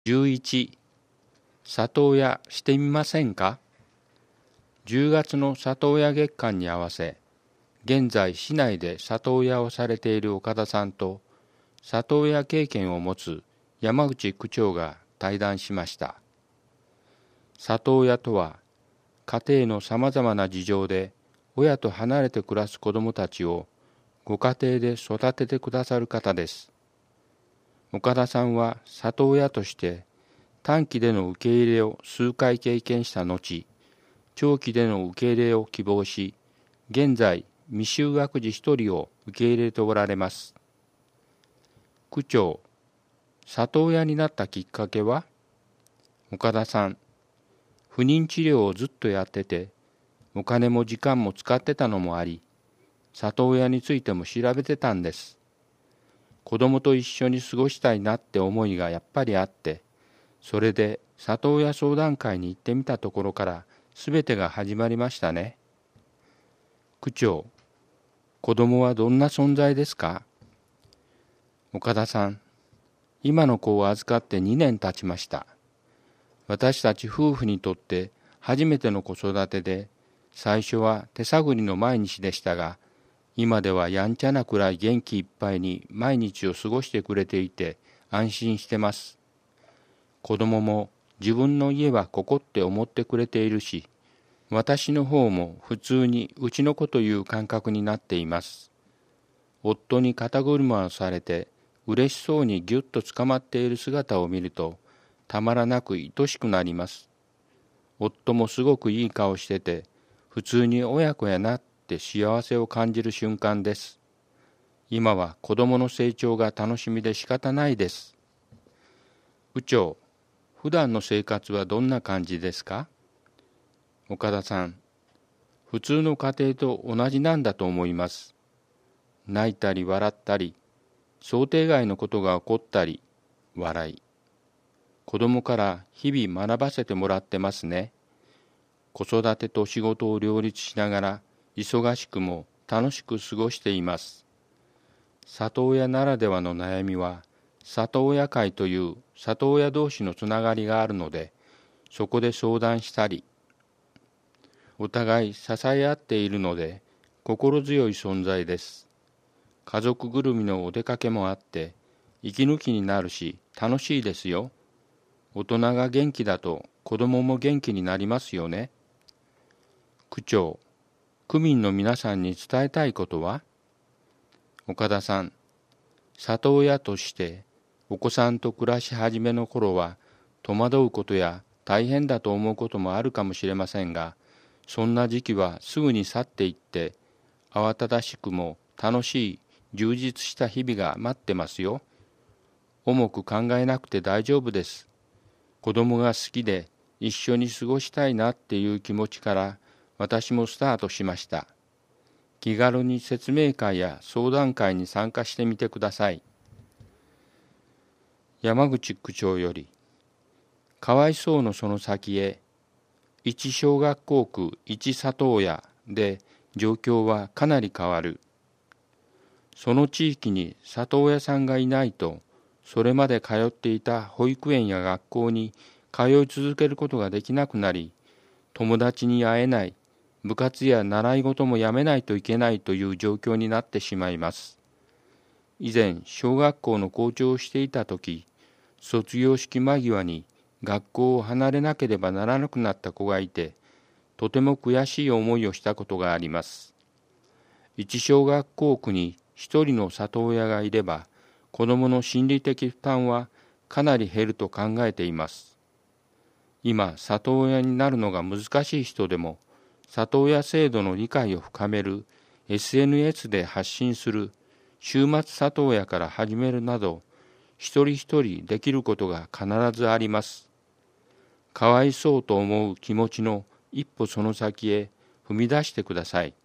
11、里親してみませんか。10月の里親月間に合わせ、現在市内で里親をされている岡田さんと、里親経験を持つ山口区長が対談しました。里親とは、家庭のさまざまな事情で親と離れて暮らす子どもたちをご家庭で育ててくださる方です。岡田さんは里親として短期での受け入れを数回経験した後、長期での受け入れを希望し、現在未就学児1人を受け入れておられます。区長、里親になったきっかけは？岡田さん、不妊治療をずっとやってて、お金も時間も使ってたのもあり、里親についても調べてたんです。子供と一緒に過ごしたいなって思いがやっぱりあって、それで里親相談会に行ってみたところから全てが始まりましたね。区長、子供はどんな存在ですか？岡田さん、今の子を預かって2年経ちました。私たち夫婦にとって初めての子育てで、最初は手探りの毎日でしたが、今ではやんちゃなくらい元気いっぱいに毎日を過ごしてくれていて安心してます。子供も自分の家はここって思ってくれているし、私の方も普通にうちの子という感覚になっています。夫に肩車をされて嬉しそうにぎゅっとつかまっている姿を見るとたまらなく愛しくなります。夫もすごくいい顔してて普通に親子やなって幸せを感じる瞬間です。今は子供の成長が楽しみで仕方ないです。区長、普段の生活はどんな感じですか？岡田さん、普通の家庭と同じなんだと思います。泣いたり笑ったり、想定外のことが起こったり、笑い。子供から日々学ばせてもらってますね。子育てと仕事を両立しながら、忙しくも楽しく過ごしています。里親ならではの悩みは、里親会という里親同士のつながりがあるので、そこで相談したり、お互い支え合っているので、心強い存在です。家族ぐるみのお出かけもあって、息抜きになるし、楽しいですよ。大人が元気だと子供も元気になりますよね。区長、区民の皆さんに伝えたいことは？岡田さん、里親としてお子さんと暮らし始めの頃は戸惑うことや大変だと思うこともあるかもしれませんが、そんな時期はすぐに去っていって慌ただしくも楽しい充実した日々が待ってますよ。重く考えなくて大丈夫です。子供が好きで一緒に過ごしたいなっていう気持ちから私もスタートしました。気軽に説明会や相談会に参加してみてください。山口区長より、かわいそうのその先へ、一小学校区一里親で状況はかなり変わる。その地域に里親さんがいないと、それまで通っていた保育園や学校に通い続けることができなくなり、友達に会えない、部活や習い事もやめないといけないという状況になってしまいます。以前、小学校の校長をしていたとき、卒業式間際に学校を離れなければならなくなった子がいて、とても悔しい思いをしたことがあります。一小学校区に一人の里親がいれば、子どもの心理的負担はかなり減ると考えています。今、里親になるのが難しい人でも、里親制度の理解を深める SNS で発信する週末里親から始めるなど、一人一人できることが必ずあります。かわいそうと思う気持ちの一歩その先へ踏み出してください。